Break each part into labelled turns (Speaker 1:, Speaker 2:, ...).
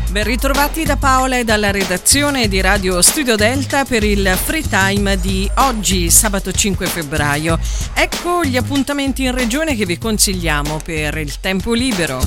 Speaker 1: Ben ritrovati da Paola e dalla redazione di Radio Studio Delta per il Free Time di oggi, sabato 5 febbraio. Ecco gli appuntamenti in regione che vi consigliamo per il tempo libero.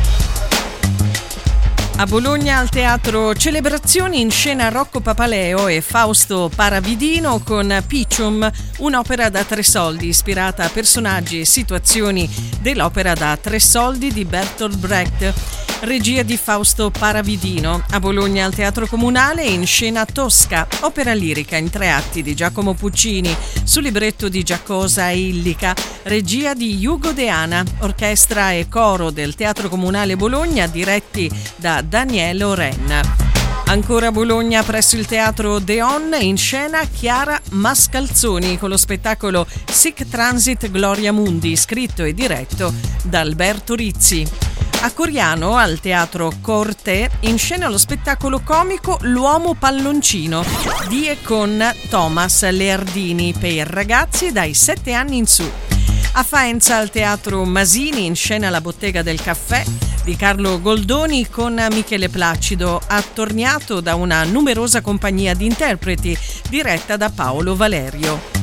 Speaker 1: A Bologna al Teatro Celebrazioni in scena Rocco Papaleo e Fausto Paravidino con Piccium, un'opera da 3 soldi ispirata a personaggi e situazioni dell'opera da 3 soldi di Bertolt Brecht. Regia di Fausto Paravidino. A Bologna al Teatro Comunale in scena Tosca, opera lirica in 3 atti di Giacomo Puccini, su libretto di Giacosa Illica, regia di Ugo Deana, orchestra e coro del Teatro Comunale Bologna diretti da Daniele Oren. Ancora a Bologna presso il Teatro Deon in scena Chiara Mascalzoni con lo spettacolo Sic Transit Gloria Mundi, scritto e diretto da Alberto Rizzi. A Coriano, al Teatro Corte, in scena lo spettacolo comico L'uomo palloncino di e con Thomas Leardini per ragazzi dai 7 anni in su. A Faenza, al Teatro Masini, in scena La bottega del caffè di Carlo Goldoni con Michele Placido, attorniato da una numerosa compagnia di interpreti diretta da Paolo Valerio.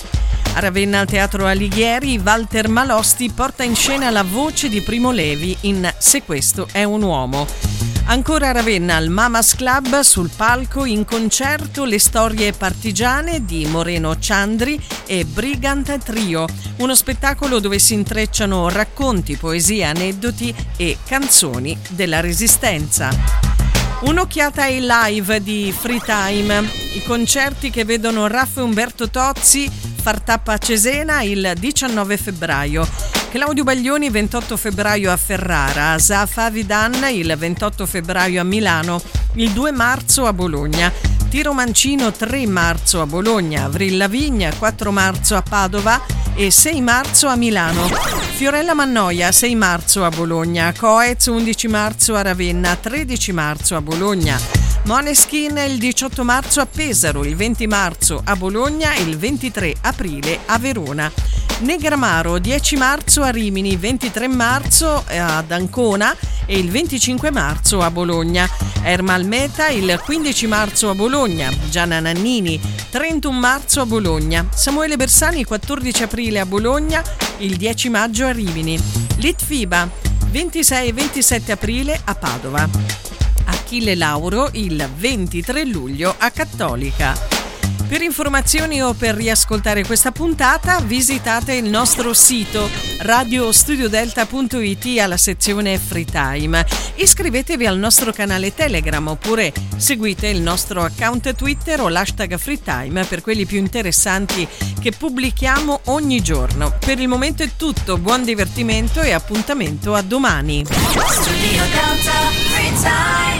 Speaker 1: A Ravenna al Teatro Alighieri, Walter Malosti porta in scena la voce di Primo Levi in Se questo è un uomo. Ancora a Ravenna al Mamas Club, sul palco in concerto Le storie partigiane di Moreno Ciandri e Brigant Trio, uno spettacolo dove si intrecciano racconti, poesie, aneddoti e canzoni della Resistenza. Un'occhiata ai live di Free Time, i concerti che vedono Raffa Umberto Tozzi far tappa a Cesena il 19 febbraio, Claudio Baglioni 28 febbraio a Ferrara, Asaf Avidan il 28 febbraio a Milano, il 2 marzo a Bologna, Tiro Mancino 3 marzo a Bologna, Avril Lavigne 4 marzo a Padova e 6 marzo a Milano, Fiorella Mannoia 6 marzo a Bologna, Coez 11 marzo a Ravenna, 13 marzo a Bologna, Måneskin il 18 marzo a Pesaro, il 20 marzo a Bologna e il 23 aprile a Verona. Negramaro 10 marzo a Rimini, 23 marzo ad Ancona e il 25 marzo a Bologna. Ermal Meta il 15 marzo a Bologna, Gianna Nannini 31 marzo a Bologna, Samuele Bersani 14 aprile a Bologna, il 10 maggio a Rimini. Litfiba 26 e 27 aprile a Padova. Achille Lauro il 23 luglio a Cattolica. Per informazioni o per riascoltare questa puntata visitate il nostro sito radiostudiodelta.it alla sezione Free Time. Iscrivetevi al nostro canale Telegram oppure seguite il nostro account Twitter o l'hashtag Free Time per quelli più interessanti che pubblichiamo ogni giorno. Per il momento è tutto, buon divertimento e appuntamento a domani. Studio Delta Free Time.